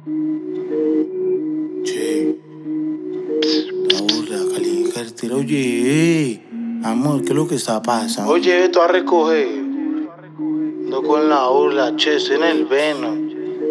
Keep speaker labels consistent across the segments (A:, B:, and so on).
A: Che, la burla, Calicartel. Oye, amor, ¿qué es lo que está pasando? Oye, esto a recoger. Ando con la burla, che, estoy en el Venom.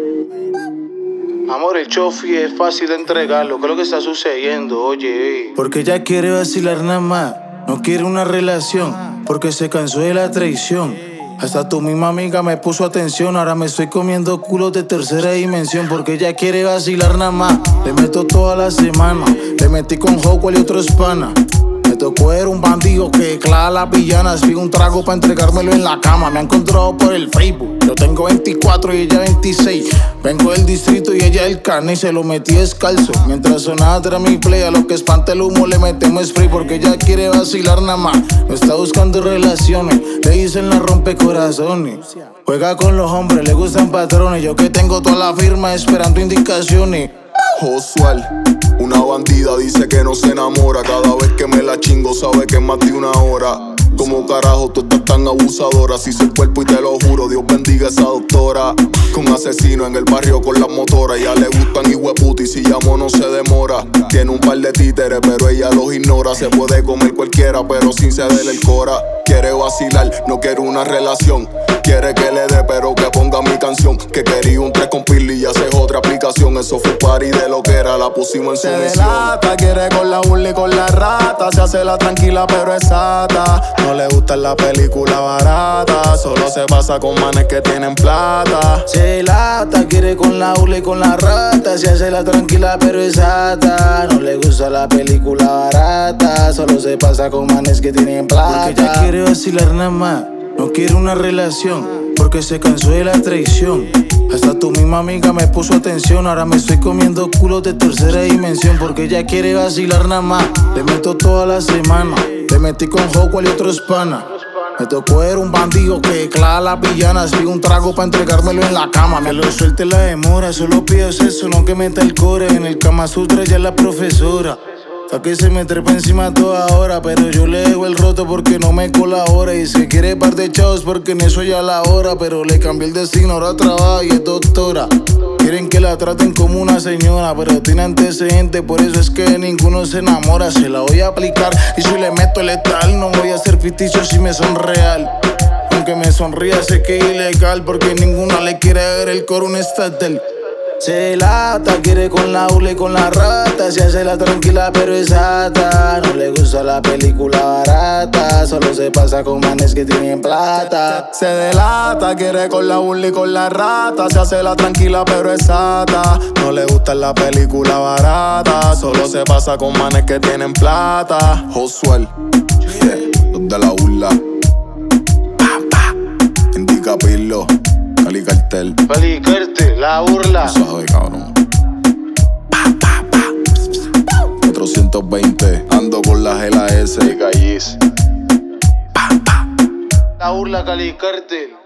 A: Amor, el chofi es fácil de entregarlo. ¿Qué es lo que está sucediendo? Oye, porque ella quiere vacilar nada más. No quiere una relación, porque se cansó de la traición. Hasta tu misma amiga me puso atención. Ahora me estoy comiendo culos de tercera dimensión, porque ella quiere vacilar nada más. Le meto toda la semana. Le metí con Howell y otros panas. Me tocó era un bandido que declara las villanas. Pido un trago para entregármelo en la cama. Me ha encontrado por el Facebook. Yo tengo 24 y ella 26. Vengo del distrito y ella del carne y se lo metí descalzo. Mientras sonaba tras mi play, a lo que espanta el humo le metemos spray, porque ella quiere vacilar nada más. No está buscando relaciones, le dicen la rompecorazones. Juega con los hombres, le gustan patrones. Yo que tengo toda la firma esperando indicaciones.
B: Josual, una bandida dice que no se enamora. Cada vez que me la chingo sabe que es más de una hora. Como carajo tú estás tan abusadora. Si soy el cuerpo y te lo juro, Dios bendiga a esa doctora. Con asesino en el barrio con las motoras. Ya le gustan hijueputa y si llamo no se demora. Tiene un par de títeres pero ella los ignora. Se puede comer cualquiera pero sin cederle el cora. Quiere vacilar, no quiere una relación. Quiere que le dé pero que ponga mi canción. Que quería un 3 con Pirli y haces otra aplicación. Eso fue party de lo que era, la pusimos en sumisión. Se delata, quiere con la burla y con la rata. Se hace la tranquila pero es sata. No le gusta la película barata. Solo se pasa con manes que tienen plata.
A: Se delata, quiere con la burla y con la rata. Se hace la tranquila pero es sata. No le gusta la película barata. Solo se pasa con manes que tienen plata. Porque ella quiere vacilar nada más. No quiere una relación, porque se cansó de la traición. Hasta tu misma amiga me puso atención. Ahora me estoy comiendo culos de tercera dimensión, porque ella quiere vacilar nada más. Le meto toda la semana. Le metí con Howell y otros panas. Me tocó era un bandido que declara las villanas. Pido un trago para entregármelo en la cama. Me lo suelte la demora. Solo pido eso, no que meta el core. En el Kama Sutra ya es la profesora. Pa' que se me trepa encima toda hora, pero yo le dejo el roto porque no me colabora. Y se quiere par de chavos porque en eso ya la hora, pero le cambié el destino, ahora trabaja y es doctora. Quieren que la traten como una señora, pero tiene antecedentes, por eso es que ninguno se enamora. Se la voy a aplicar y si le meto letal, no voy a ser ficticio si me son real. Aunque me sonría sé que es ilegal, porque ninguna le quiere ver el coro un estatal. Se delata, quiere con la burla y con la rata. Se hace la tranquila pero es sata. No le gusta la película barata. Solo se pasa con manes que tienen plata.
B: Se delata, quiere con la burla y con la rata. Se hace la tranquila pero es sata. No le gusta la película barata. Solo se pasa con manes que tienen plata. Josuel, los de la burla. Indica Pirlo. Calicartel.
A: Calicartel, la burla.
B: Suave, cabrón. 420. Ando con la GLS y Gallis.
A: La burla, Calicartel.